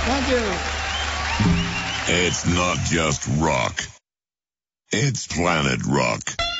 Thank you. It's not just rock. It's Planet Rock.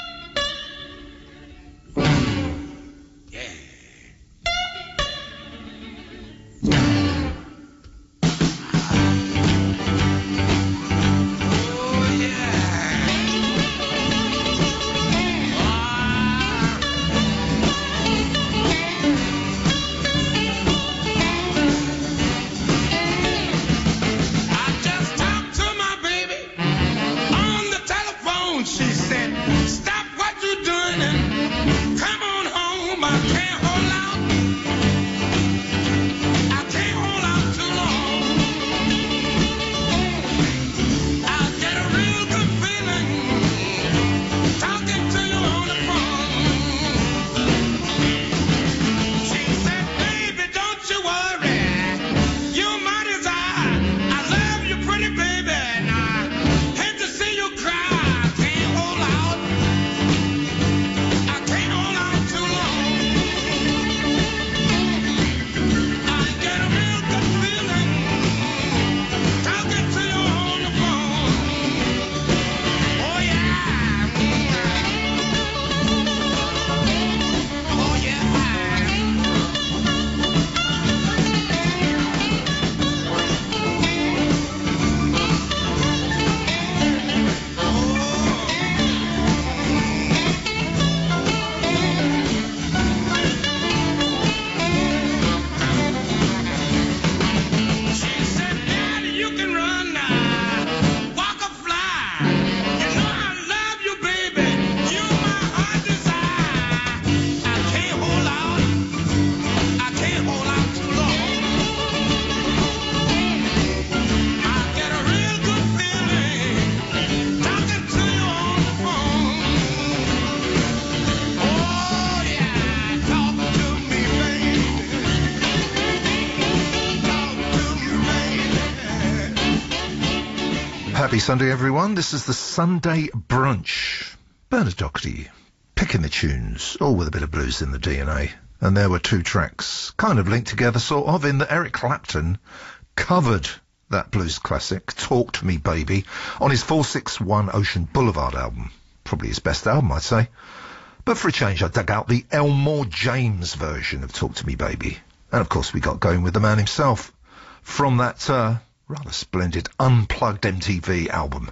Happy Sunday, everyone. This is the Sunday Brunch. Bernard Doherty, picking the tunes, all with a bit of blues in the DNA. And there were two tracks, kind of linked together, sort of, in that Eric Clapton covered that blues classic, Talk to Me Baby, on his 461 Ocean Boulevard album. Probably his best album, I'd say. But for a change, I dug out the Elmore James version of Talk to Me Baby. And of course, we got going with the man himself from that rather splendid Unplugged MTV album.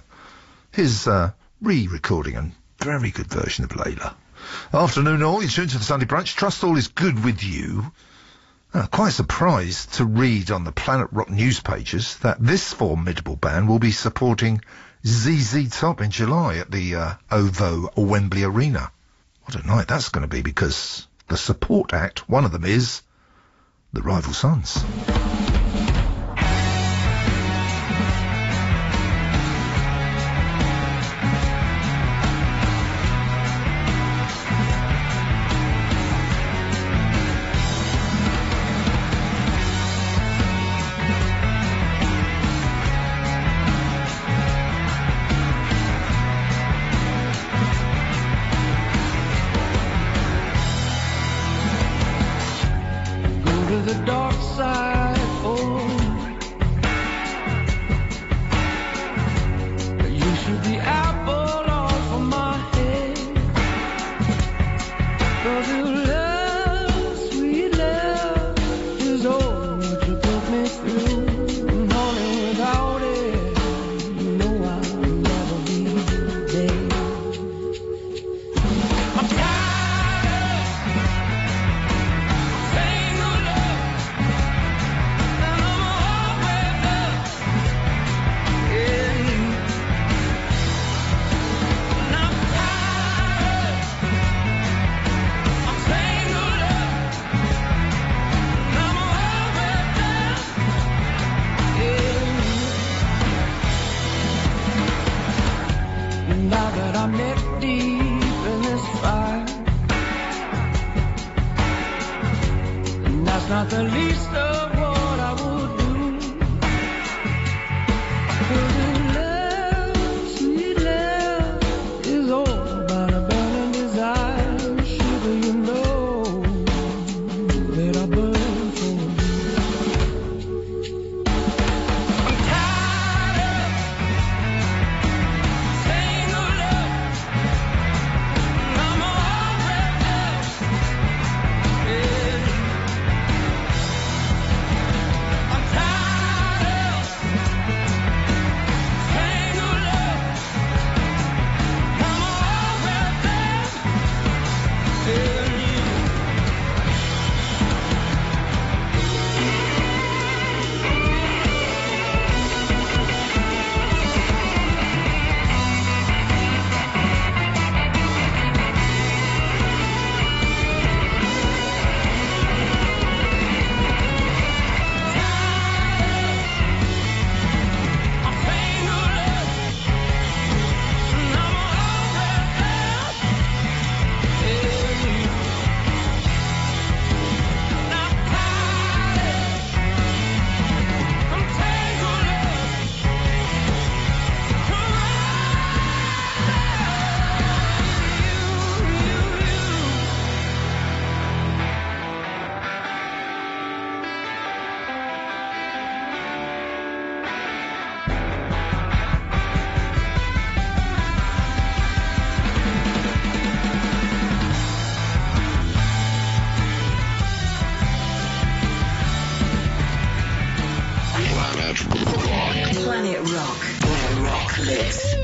His re-recording and very good version of Layla. Afternoon all, you're tuned to the Sunday Brunch. Trust all is good with you. Quite surprised to read on the Planet Rock news pages that this formidable band will be supporting ZZ Top in July at the OVO Wembley Arena. What a night that's going to be, because the support act, one of them is the Rival Sons. The dark side Planet Rock. Planet Rock, where rock lives.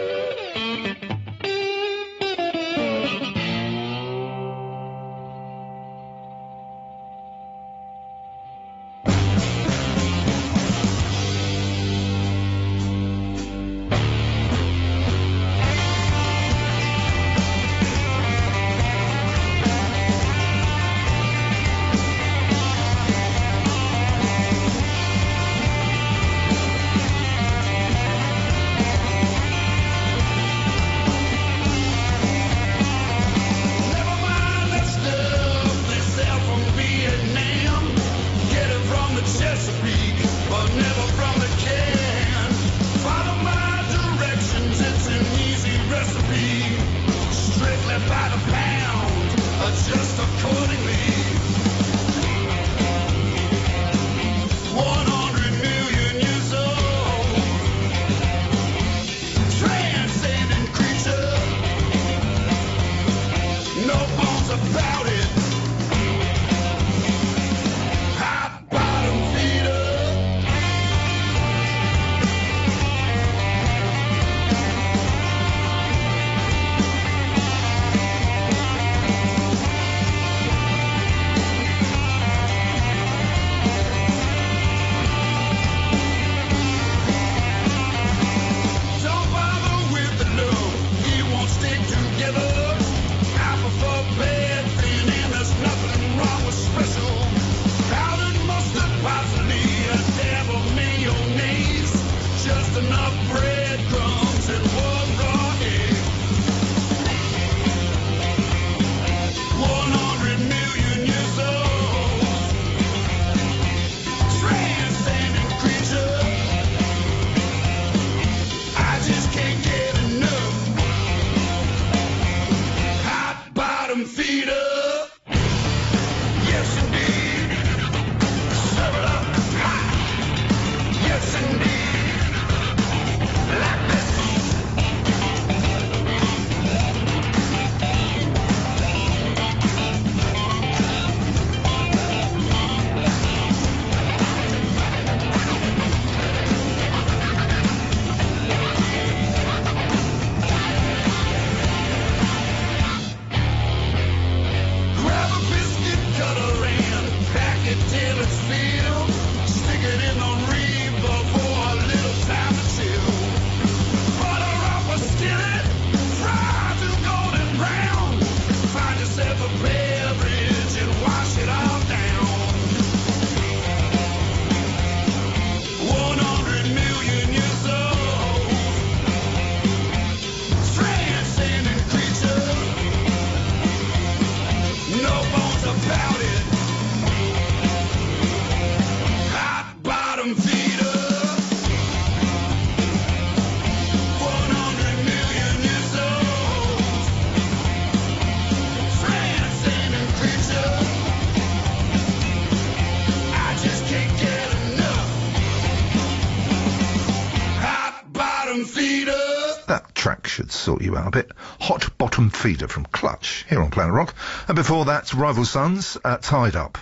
Should sort you out a bit. Hot Bottom Feeder from Clutch here on Planet Rock. And before that, Rival Sons, Tied Up.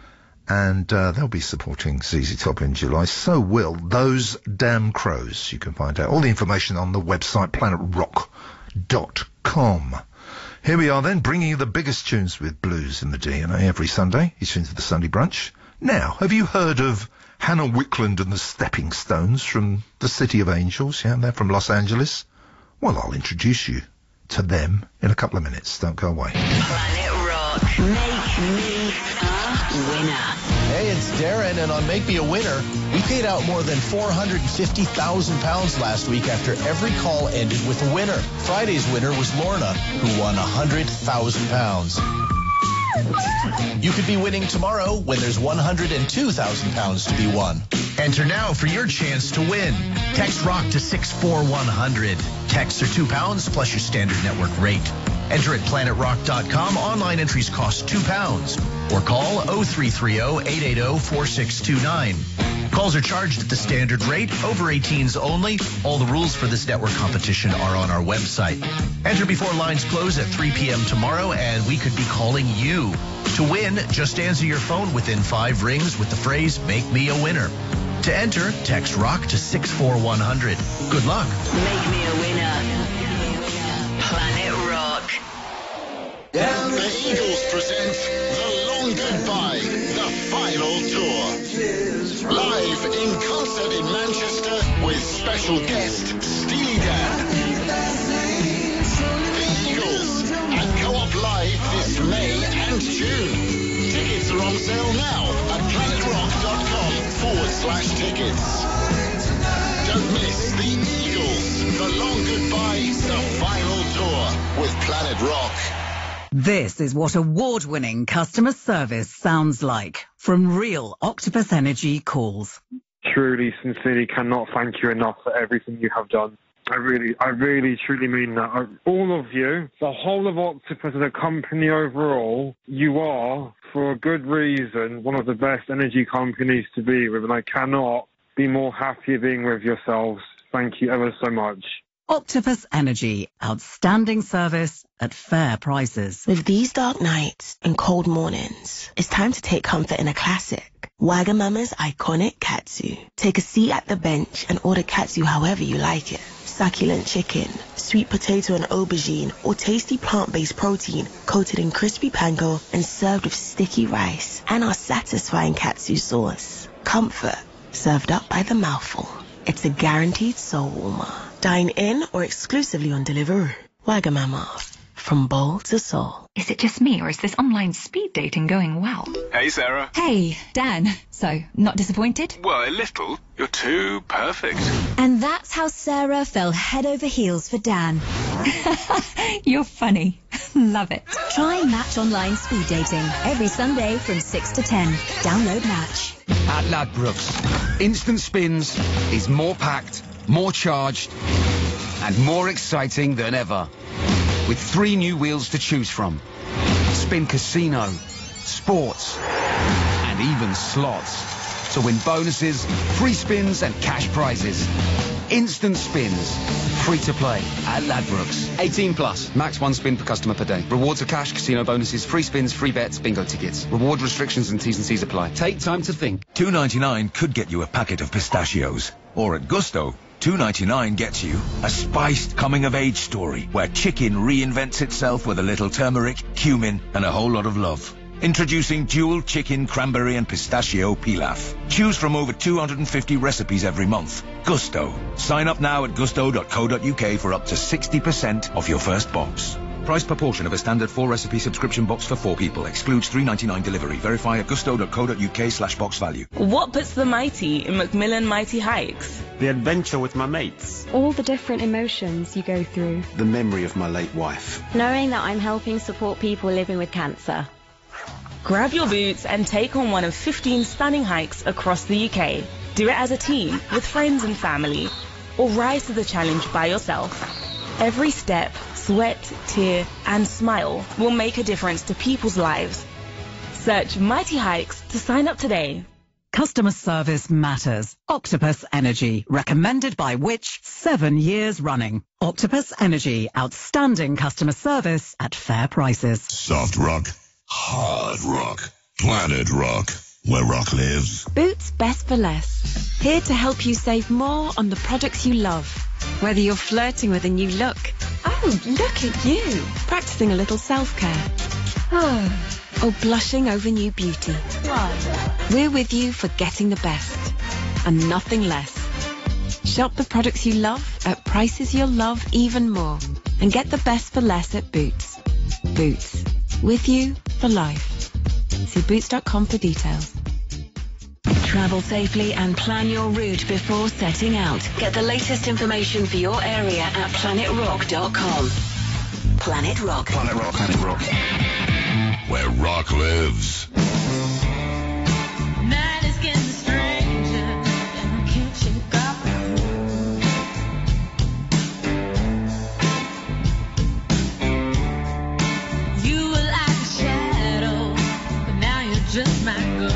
And they'll be supporting ZZ Top in July. So will Those Damn Crows. You can find out all the information on the website planetrock.com. Here we are then, bringing you the biggest tunes with blues in the DNA every Sunday. You tune to the Sunday Brunch. Now, have you heard of Hannah Wickland and the Stepping Stones from the City of Angels? Yeah, they're from Los Angeles. Well, I'll introduce you to them in a couple of minutes. Don't go away. Planet Rock. Make me a winner. Hey, it's Darren, and on Make Me a Winner, we paid out more than £450,000 last week after every call ended with a winner. Friday's winner was Lorna, who won £100,000. You could be winning tomorrow when there's £102,000 to be won. Enter now for your chance to win. Text ROCK to 64100. Texts are £2 plus your standard network rate. Enter at planetrock.com. Online entries cost £2. Or call 0330-880-4629. Calls are charged at the standard rate. Over 18s only. All the rules for this network competition are on our website. Enter before lines close at 3 p.m. tomorrow, and we could be calling you. To win, just answer your phone within 5 rings with the phrase, "Make me a winner." To enter, text ROCK to 64100. Good luck. Make me a winner. Planet Rock. The Eagles present The Long Goodbye, the final tour. Live in concert in Manchester with special guest Steely Dan. The Eagles at Co-op Live this May and June. Tickets are on sale now at planetrock.com/tickets. Don't miss The Eagles, The Long Goodbye, the final tour with Planet Rock. This is what award-winning customer service sounds like from real Octopus Energy calls. Truly, sincerely cannot thank you enough for everything you have done. I really, truly mean that. All of you, the whole of Octopus as a company overall, you are, for a good reason, one of the best energy companies to be with, and I cannot be more happy being with yourselves. Thank you ever so much. Octopus Energy, outstanding service at fair prices. With these dark nights and cold mornings, it's time to take comfort in a classic. Wagamama's iconic katsu. Take a seat at the bench and order katsu however you like it. Succulent chicken, sweet potato and aubergine, or tasty plant-based protein coated in crispy panko and served with sticky rice and our satisfying katsu sauce. Comfort, served up by the mouthful. It's a guaranteed soul warmer. Dine in or exclusively on Deliveroo. Wagamama, from bowl to soul. Is it just me, or is this online speed dating going well? Hey, Sarah. Hey, Dan. So, not disappointed? Well, a little. You're too perfect. And that's how Sarah fell head over heels for Dan. You're funny. Love it. Try Match online speed dating every Sunday from 6 to 10. Download Match. At Ladbrokes, Instant Spins is more packed, more charged, and more exciting than ever. With 3 new wheels to choose from. Spin Casino, Sports, and even Slots. To win bonuses, free spins, and cash prizes. Instant Spins. Free to play at Ladbrokes. 18 plus. Max 1 spin per customer per day. Rewards are cash, casino bonuses, free spins, free bets, bingo tickets. Reward restrictions and T's and C's apply. Take time to think. $2.99 could get you a packet of pistachios. Or at Gusto, $2.99 gets you a spiced coming-of-age story where chicken reinvents itself with a little turmeric, cumin, and a whole lot of love. Introducing dual chicken, cranberry, and pistachio pilaf. Choose from over 250 recipes every month. Gusto. Sign up now at gusto.co.uk for up to 60% off your first box. Price per portion of a standard 4-recipe subscription box for 4 people. Excludes $3.99 delivery. Verify at gusto.co.uk/box value. What puts the mighty in Macmillan Mighty Hikes? The adventure with my mates. All the different emotions you go through. The memory of my late wife. Knowing that I'm helping support people living with cancer. Grab your boots and take on one of 15 stunning hikes across the UK. Do it as a team, with friends and family, or rise to the challenge by yourself. Every step, sweat, tear, and smile will make a difference to people's lives. Search Mighty Hikes to sign up today. Customer service matters. Octopus Energy, recommended by Which 7 years running. Octopus Energy, outstanding customer service at fair prices. Soft rock, hard rock, Planet Rock, where rock lives. Boots Best for Less. Here to help you save more on the products you love. Whether you're flirting with a new look. Oh, look at you. Practicing a little self-care. Or blushing over new beauty. We're with you for getting the best and nothing less. Shop the products you love at prices you'll love even more. And get the best for less at Boots. Boots. With you for life. See boots.com for details. Travel safely and plan your route before setting out. Get the latest information for your area at planetrock.com. Planet Rock. Planet Rock. Planet Rock. Where rock lives. Night is getting stranger, and I can't shake off the mood. You were like a shadow, but now you're just my ghost.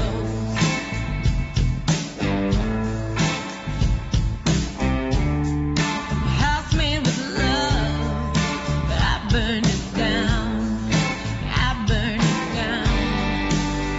House made with love, but I burned it down. I burned it down.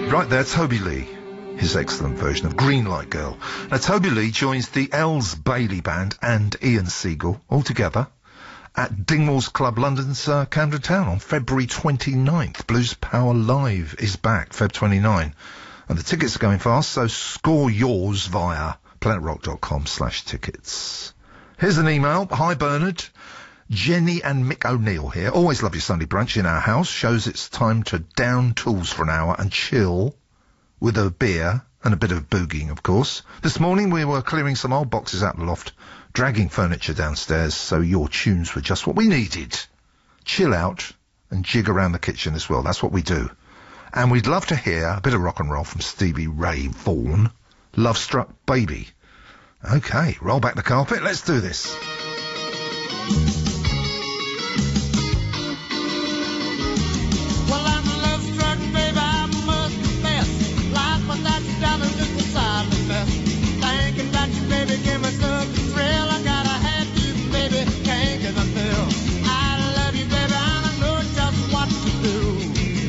Right there, Toby Lee. His excellent version of Green Light Girl. Now, Toby Lee joins the Els Bailey Band and Ian Siegel all together at Dingwall's Club, London's Camden Town on February 29th. Blues Power Live is back, Feb 29. And the tickets are going fast, so score yours via planetrock.com/tickets. Here's an email. Hi, Bernard. Jenny and Mick O'Neill here. Always love your Sunday brunch in our house. Shows it's time to down tools for an hour and chill with a beer and a bit of boogieing, of course. This morning we were clearing some old boxes out the loft, dragging furniture downstairs, so your tunes were just what we needed. Chill out and jig around the kitchen as well. That's what we do. And we'd love to hear a bit of rock and roll from Stevie Ray Vaughan. Love Struck Baby. Okay, roll back the carpet. Let's do this. Well, I'm a love-struck baby, I must confess. Life without you, darling, just a silent mess. Thinking about you, baby, give me such a thrill. I gotta have you, baby, can't get a fill. I love you, baby, and I know just what to do.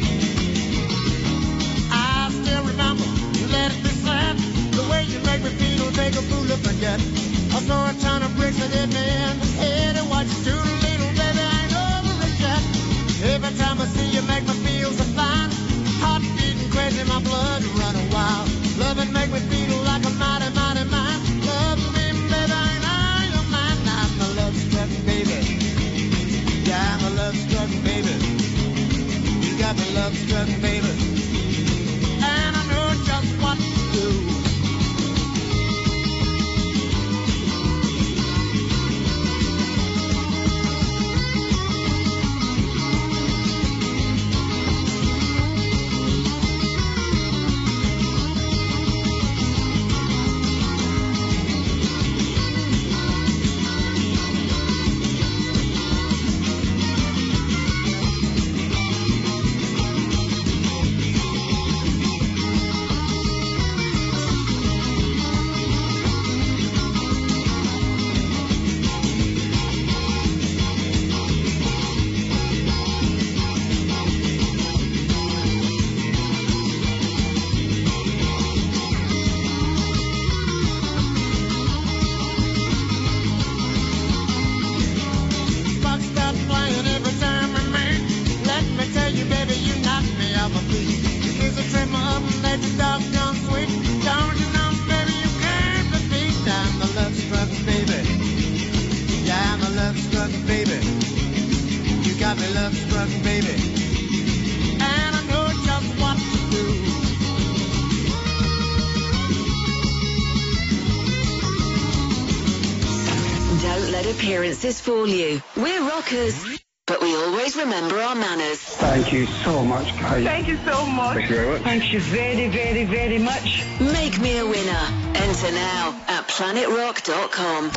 I still remember, let it be said, the way you make me feel, take a fool to forget. I saw a ton of bricks that hit me in the head, and what you do to little baby, I ain't over it yet. Every time I see you, make me feel so fine. Heart beating crazy, my blood running wild. Love and make me feel like a mighty, mighty man. Love me, baby, and I don't mind. I'm a love-struck baby. Yeah, I'm a love-struck baby. You got me love-struck baby. And I know just what to do. Appearances fool you. We're rockers, but we always remember our manners. Thank you so much, Kate. Thank you so much. Thank you very much. Thank you very, very, very much. Make me a winner. Enter now at planetrock.com.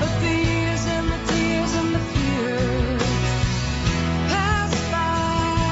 Pass by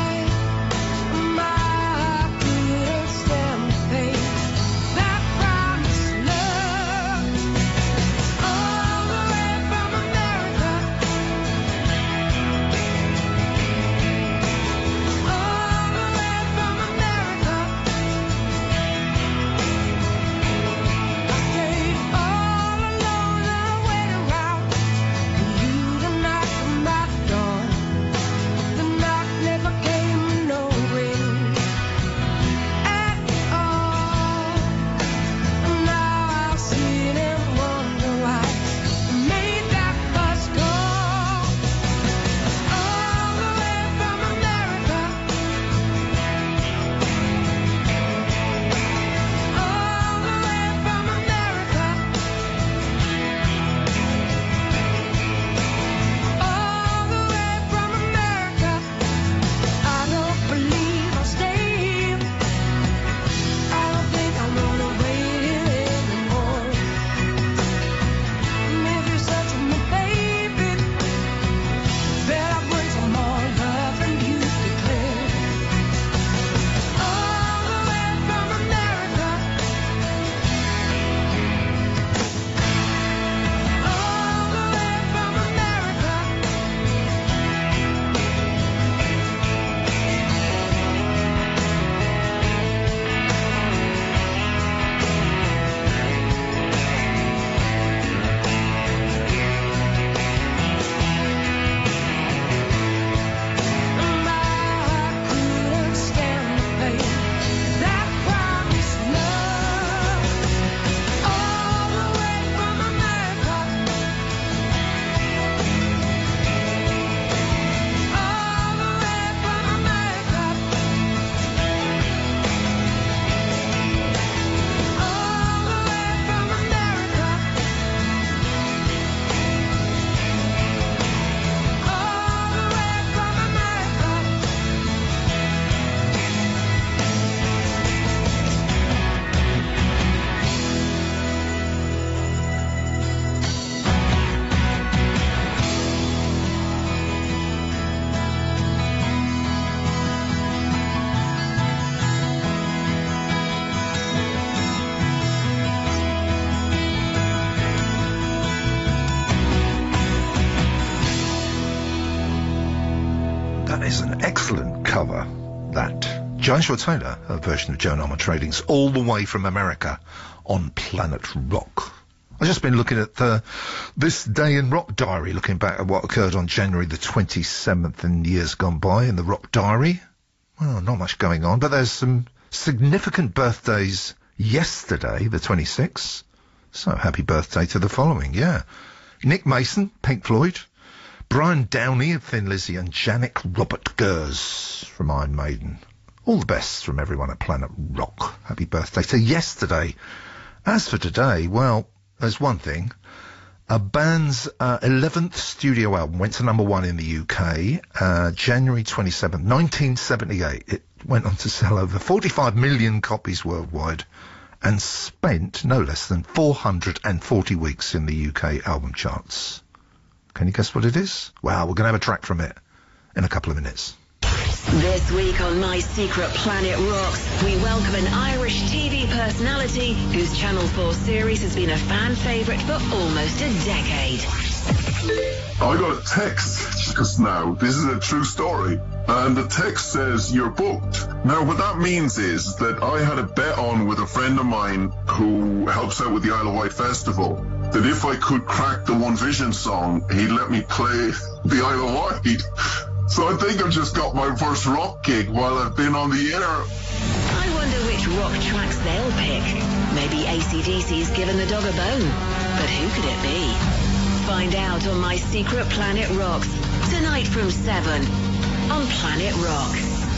is an excellent cover, that. Joshua Taylor, a version of Joan Armour Trading's All the Way from America on Planet Rock. I've just been looking at this day in Rock Diary, looking back at what occurred on January the 27th in years gone by in the Rock Diary. Well, not much going on, but there's some significant birthdays yesterday, the 26th. So happy birthday to the following, yeah. Nick Mason, Pink Floyd. Brian Downey of Thin Lizzy, and Janik Robert Gers from Iron Maiden. All the best from everyone at Planet Rock. Happy birthday to yesterday. As for today, well, there's one thing. A band's 11th studio album went to number 1 in the UK, January 27th, 1978. It went on to sell over 45 million copies worldwide and spent no less than 440 weeks in the UK album charts. Can you guess what it is? Well, we're going to have a track from it in a couple of minutes. This week on My Secret Planet Rocks, we welcome an Irish TV personality whose Channel 4 series has been a fan favourite for almost a decade. I got a text just now. This is a true story. And the text says, "You're booked." Now, what that means is that I had a bet on with a friend of mine who helps out with the Isle of Wight Festival, that if I could crack the One Vision song, he'd let me play the Isle of Wight. So I think I've just got my first rock gig while I've been on the air. I wonder which rock tracks they'll pick. Maybe AC/DC's given the dog a bone. But who could it be? Find out on My Secret Planet Rocks, tonight from 7 on Planet Rock.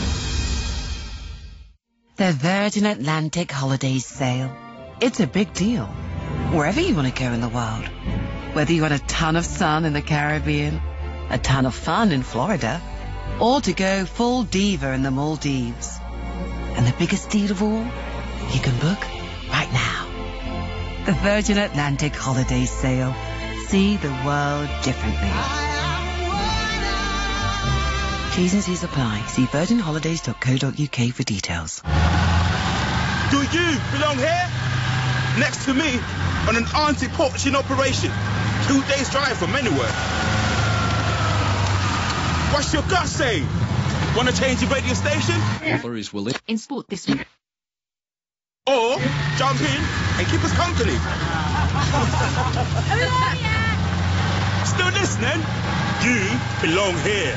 The Virgin Atlantic Holidays Sale. It's a big deal, wherever you want to go in the world. Whether you want a ton of sun in the Caribbean, a ton of fun in Florida, or to go full diva in the Maldives. And the biggest deal of all, you can book right now. The Virgin Atlantic Holidays Sale. See the world differently. T's and C's apply. See virginholidays.co.uk for details. Do you belong here? Next to me on an anti-poaching operation. 2 days drive from anywhere. What's your gut say? Want to change your radio station? Flurries will in sport this week. Or jump in and keep us company. Still listening? You belong here.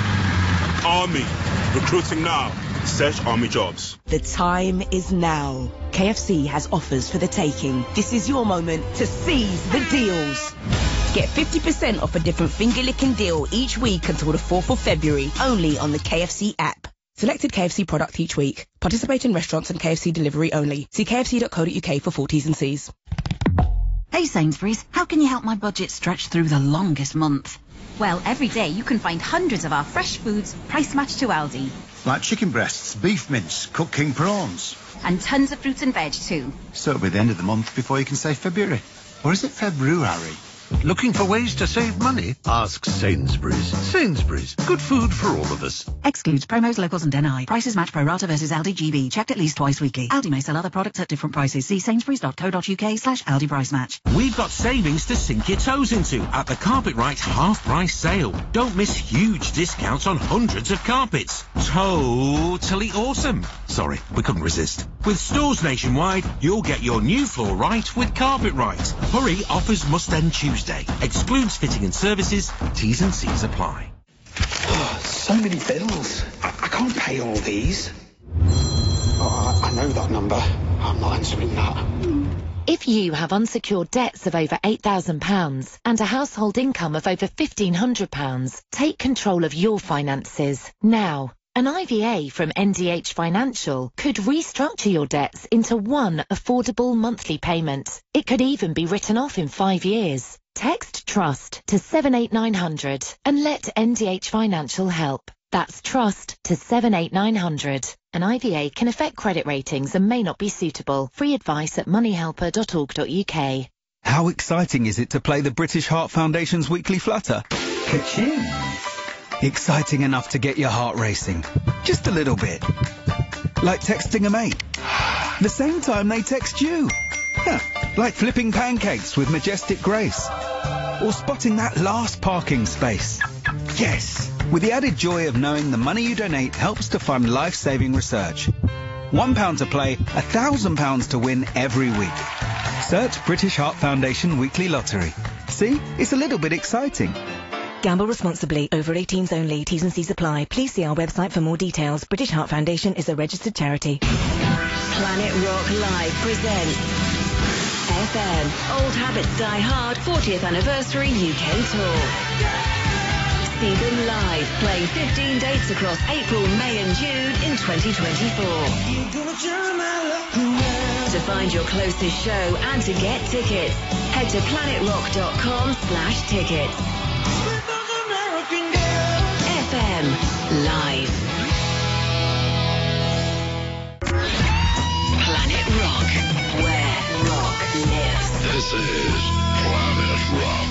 Army. Recruiting now. Search Army jobs. The time is now. KFC has offers for the taking. This is your moment to seize the deals. Get 50% off a different finger-licking deal each week until the 4th of February, only on the KFC app. Selected KFC product each week. Participate in restaurants and KFC delivery only. See kfc.co.uk for full T's and C's. Hey Sainsbury's, how can you help my budget stretch through the longest month? Well, every day you can find hundreds of our fresh foods price matched to Aldi. Like chicken breasts, beef mince, cooked king prawns. And tons of fruits and veg too. So it'll be the end of the month before you can say February. Or is it February? Looking for ways to save money? Ask Sainsbury's. Sainsbury's. Good food for all of us. Excludes promos, locals and NI. Prices match pro rata versus Aldi GB. Checked at least twice weekly. Aldi may sell other products at different prices. See sainsburys.co.uk/Aldi price match. We've got savings to sink your toes into at the Carpetright half-price sale. Don't miss huge discounts on hundreds of carpets. Totally awesome. Sorry, we couldn't resist. With stores nationwide, you'll get your new floor right with Carpetright. Hurry, offers must end Tuesday. Excludes fitting and services. T's and C's apply. So many bills. I can't pay all these. Oh, I know that number. I'm not answering that. If you have unsecured debts of over £8,000 and a household income of over £1,500, take control of your finances now. An IVA from NDH Financial could restructure your debts into one affordable monthly payment. It could even be written off in 5 years. Text TRUST to 78900 and let NDH Financial help. That's TRUST to 78900. An IVA can affect credit ratings and may not be suitable. Free advice at moneyhelper.org.uk. How exciting is it to play the British Heart Foundation's weekly flutter? Ka-ching! Exciting enough to get your heart racing. Just a little bit. Like texting a mate. The same time they text you. Yeah, like flipping pancakes with majestic grace. Or spotting that last parking space. Yes, with the added joy of knowing the money you donate helps to fund life-saving research. £1 to play, £1,000 to win every week. Search British Heart Foundation Weekly Lottery. See, it's a little bit exciting. Gamble responsibly. Over 18s only. T's and C's apply. Please see our website for more details. British Heart Foundation is a registered charity. Planet Rock Live presents FM Old Habits Die Hard 40th Anniversary UK Tour. See them live, playing 15 dates across April, May and June in 2024. To find your closest show and to get tickets, head to planetrock.com/tickets. FM Live. Planet Rock, where rock lives. This is Planet Rock.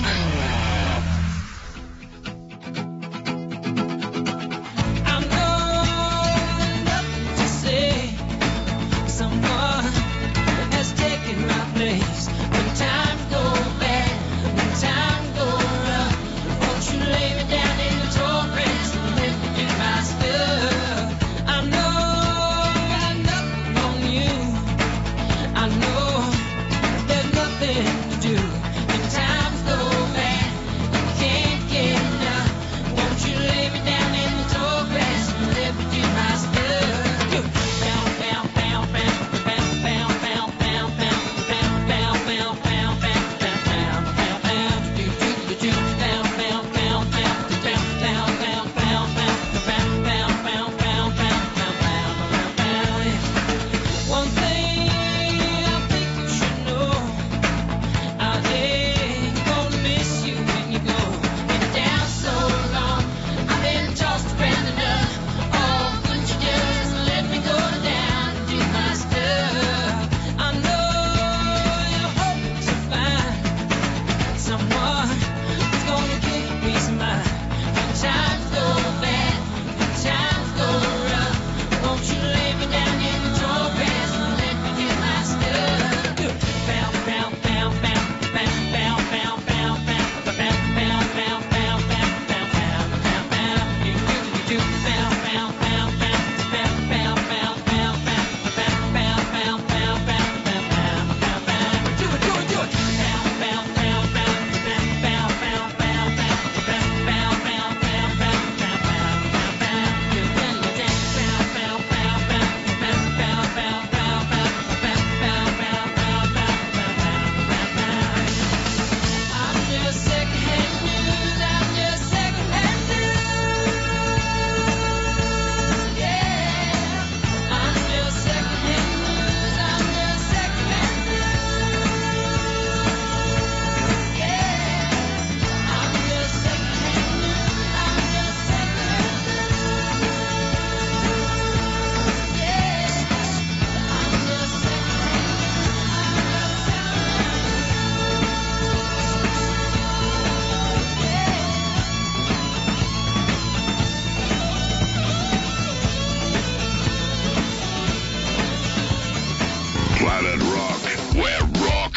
Planet Rock, where rock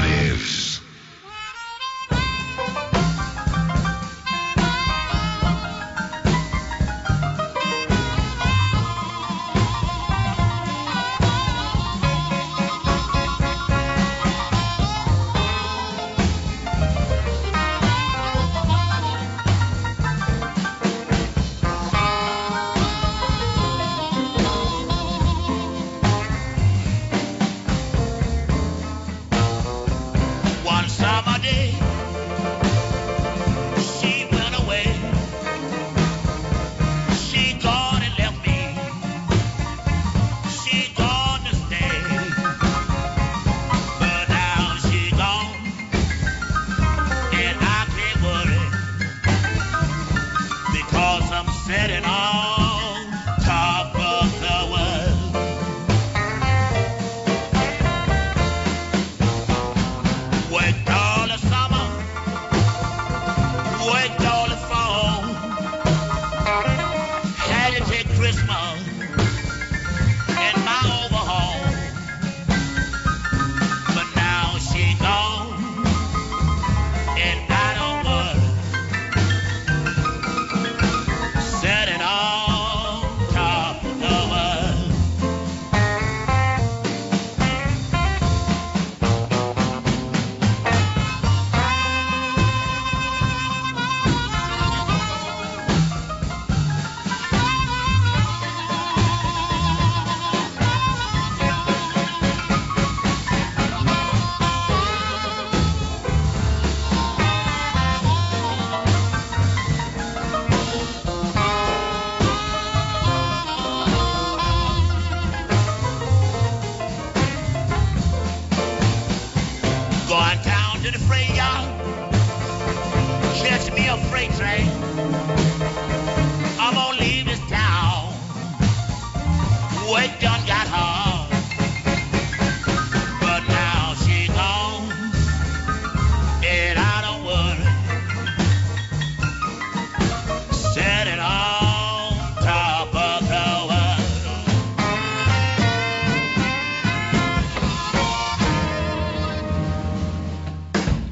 lives.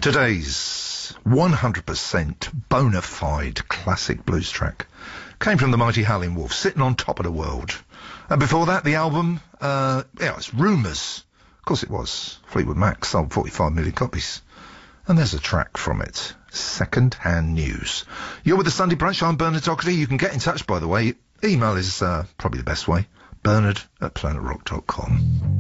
Today's 100% bona fide classic blues track came from the mighty Howlin' Wolf, Sitting on Top of the World. And before that, the album, it's Rumours. Of course it was. Fleetwood Mac sold 45 million copies. And there's a track from it, Second Hand News. You're with the Sunday Brunch. I'm Bernard Doherty. You can get in touch, by the way. Email is probably the best way. Bernard@planetrock.com.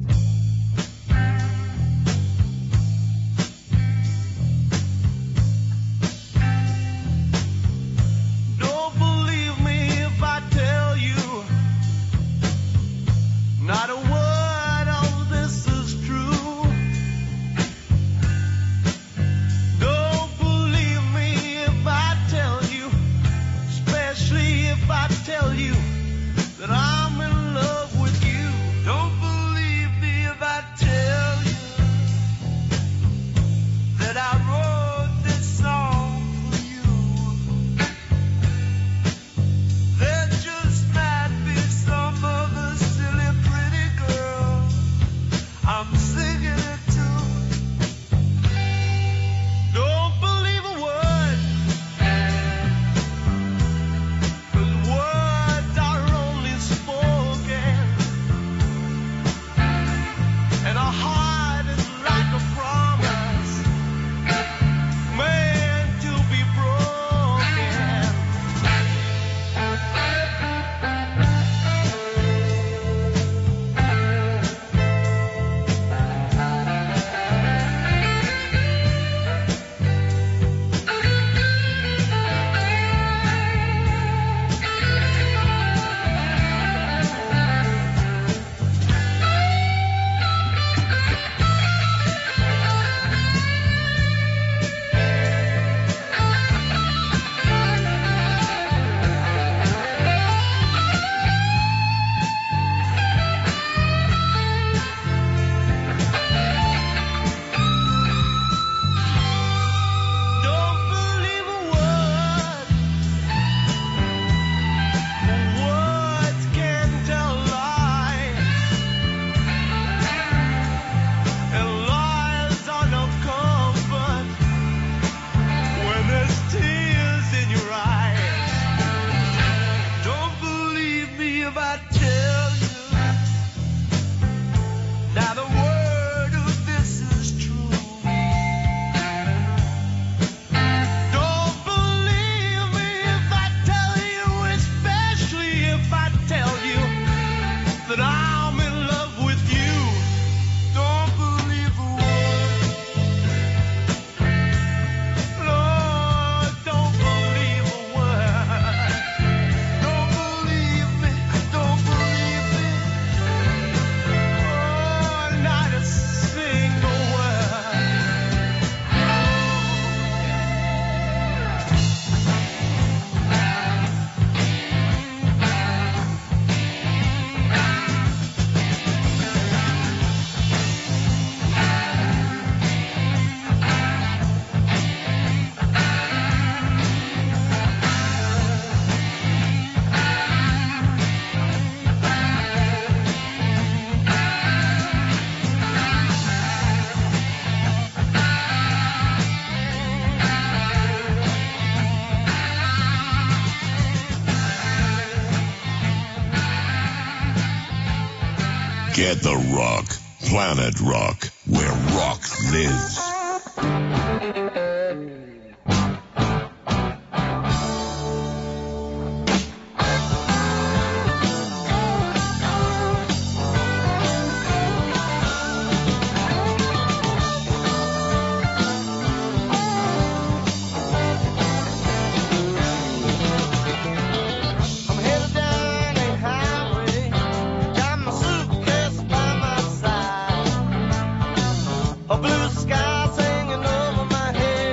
Not a word of this is true. Don't believe me if I tell you, especially if I tell you that I'm in love with you. Don't believe me if I tell you that I wrote this song for you. There just might be some other silly girl I'm singing it to. Don't believe a word, 'cause words are only spoken, and a heart is like a promise meant to be broken. Get the rock. Planet Rock, where rock lives. A blue sky singing over my head.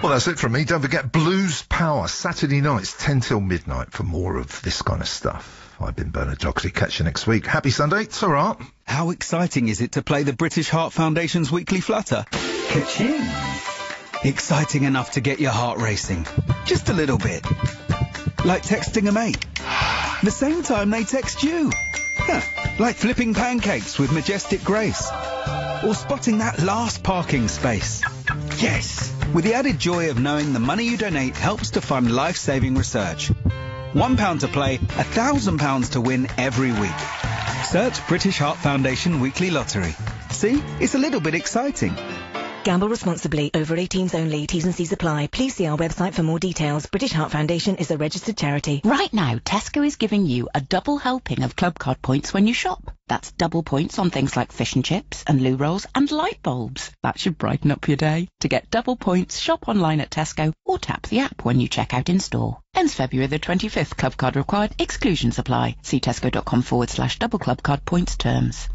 Well, that's it from me. Don't forget Blues Power, Saturday nights, 10 till midnight for more of this kind of stuff. I've been Bernard Docherty. Catch you next week. Happy Sunday. It's all right. How exciting is it to play the British Heart Foundation's weekly flutter? Ka-ching! Exciting enough to get your heart racing. Just a little bit. Like texting a mate. The same time they text you. Like flipping pancakes with majestic grace. Or spotting that last parking space. Yes! With the added joy of knowing the money you donate helps to fund life-saving research. £1 to play, £1,000 to win every week. Search British Heart Foundation Weekly Lottery. See? It's a little bit exciting. Gamble responsibly. Over 18s only. T's and C's apply. Please see our website for more details. British Heart Foundation is a registered charity. Right now, Tesco is giving you a double helping of Club Card points when you shop. That's double points on things like fish and chips and loo rolls and light bulbs. That should brighten up your day. To get double points, shop online at Tesco or tap the app when you check out in store. Ends February the 25th. Club Card required. Exclusions apply. See tesco.com/double Club Card points terms.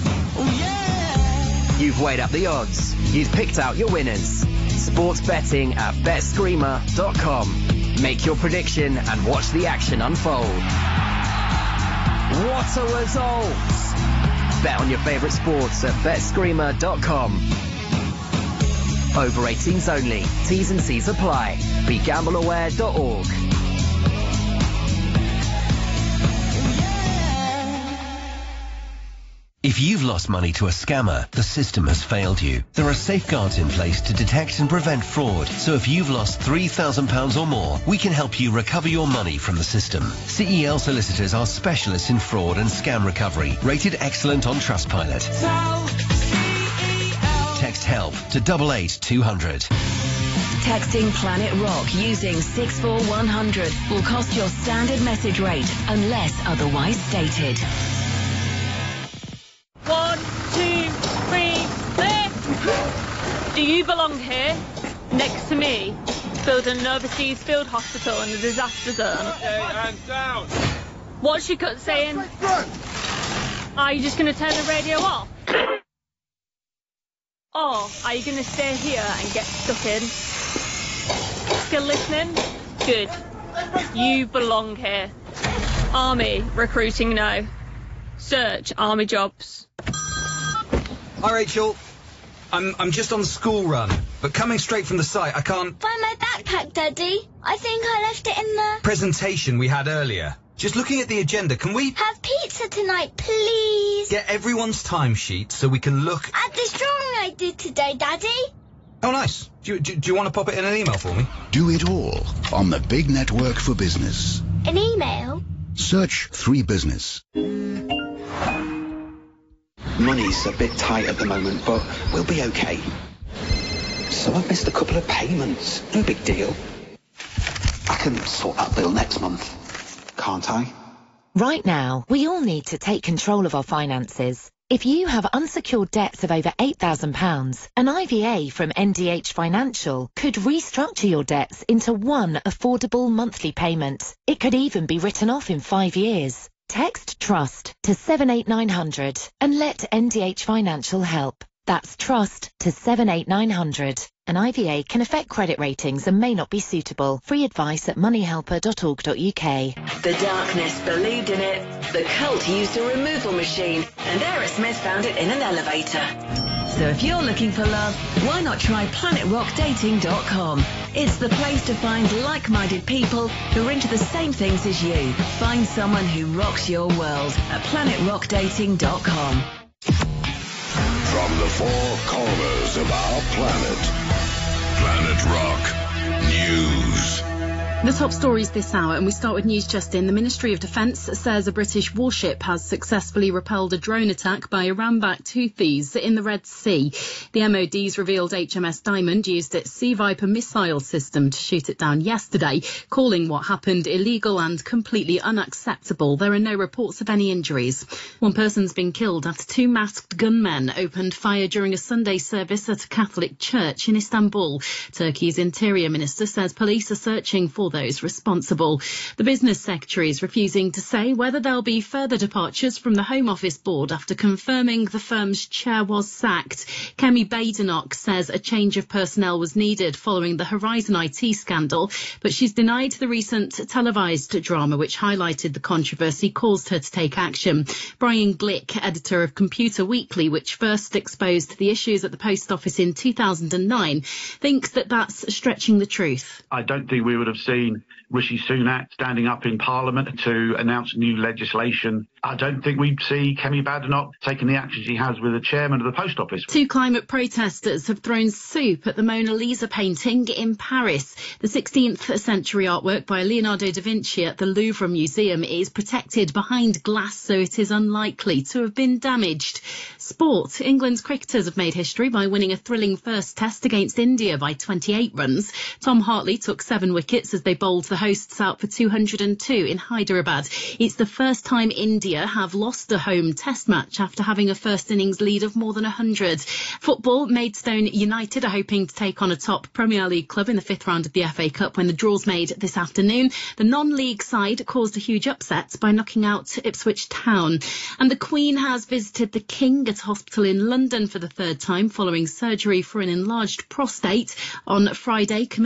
You've weighed up the odds. You've picked out your winners. Sports betting at BetScreamer.com. Make your prediction and watch the action unfold. What a result! Bet on your favourite sports at BetScreamer.com. Over 18s only. T's and C's apply. BeGambleAware.org. If you've lost money to a scammer, the system has failed you. There are safeguards in place to detect and prevent fraud. So if you've lost £3,000 or more, we can help you recover your money from the system. CEL Solicitors are specialists in fraud and scam recovery. Rated excellent on Trustpilot. Text HELP to 88200. Texting Planet Rock using 64100 will cost your standard message rate unless otherwise stated. 1, 2, 3, there! Do you belong here? Next to me? Building an overseas field hospital in a disaster zone. Okay, and down. What's your gut saying? Are you just going to turn the radio off? Or are you going to stay here and get stuck in? Still listening? Good. You belong here. Army recruiting now. Search Army jobs. Hi, Rachel. I'm just on the school run, but coming straight from the site, I can't... Find my backpack, Daddy. I think I left it in the... presentation we had earlier. Just looking at the agenda, can we... have pizza tonight, please? get everyone's timesheet so we can look... at this drawing I did today, Daddy. Oh, nice. Do you want to pop it in an email for me? Do it all on the big network for business. An email? Search 3 Business. Money's a bit tight at the moment, but we'll be okay. So I've missed a couple of payments. No big deal. I can sort that bill next month, can't I? Right now, we all need to take control of our finances. If you have unsecured debts of over £8,000, an IVA from NDH Financial could restructure your debts into one affordable monthly payment. It could even be written off in 5 years. Text TRUST to 78900 and let NDH Financial help. That's TRUST to 78900. An IVA can affect credit ratings and may not be suitable. Free advice at moneyhelper.org.uk. The darkness believed in it. The cult used a removal machine, and Aerosmith found it in an elevator. So if you're looking for love, why not try PlanetRockDating.com? It's the place to find like-minded people who are into the same things as you. Find someone who rocks your world at PlanetRockDating.com. From the 4 corners of our planet, Planet Rock News. The top stories this hour, and we start with news just in. The Ministry of Defence says a British warship has successfully repelled a drone attack by Iran-backed Houthis in the Red Sea. The MOD's revealed HMS Diamond used its Sea Viper missile system to shoot it down yesterday, calling what happened illegal and completely unacceptable. There are no reports of any injuries. One person's been killed after 2 masked gunmen opened fire during a Sunday service at a Catholic church in Istanbul. Turkey's Interior Minister says police are searching for those responsible. The business secretary is refusing to say whether there'll be further departures from the Home Office board after confirming the firm's chair was sacked. Kemi Badenoch says a change of personnel was needed following the Horizon IT scandal, but she's denied the recent televised drama which highlighted the controversy caused her to take action. Brian Glick, editor of Computer Weekly, which first exposed the issues at the Post Office in 2009, thinks that that's stretching the truth. I don't think we would have seen Rishi Sunak standing up in Parliament to announce new legislation. I don't think we'd see Kemi Badenoch taking the action she has with the chairman of the Post Office. 2 climate protesters have thrown soup at the Mona Lisa painting in Paris. The 16th century artwork by Leonardo da Vinci at the Louvre Museum is protected behind glass, so it is unlikely to have been damaged. Sport. England's cricketers have made history by winning a thrilling first test against India by 28 runs. Tom Hartley took 7 wickets as they bowled the hosts out for 202 in Hyderabad. It's the first time India have lost a home test match after having a first innings lead of more than 100. Football. Maidstone United are hoping to take on a top Premier League club in the 5th round of the FA Cup when the draw's made this afternoon. The non-league side caused a huge upset by knocking out Ipswich Town. And the Queen has visited the King at a hospital in London for the 3rd time following surgery for an enlarged prostate. On Friday,